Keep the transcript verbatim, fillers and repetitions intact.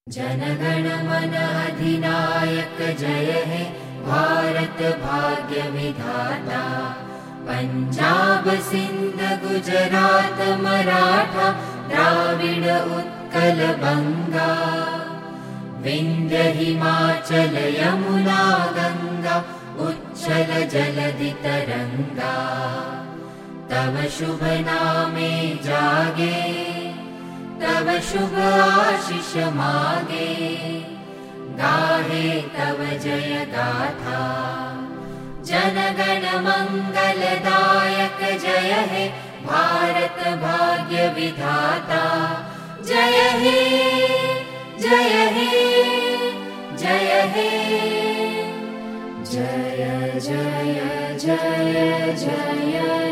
जनगण मन अधिनायक जय हे भारत भाग्य विधाता। पंजाब सिंध गुजरात मराठा द्राविड उत्कल बंगा। विंध्य हिमाचल यमुना गंगा उच्छल जलधि तरंगा। तव शुभ नामे जागे तव शुभ आशीष मागे। गाहे तव जय गाथा जनगण मंगलदायक जय हे भारत भाग्य विधाता। जय हे जय हे जय हे जय जय जय जय।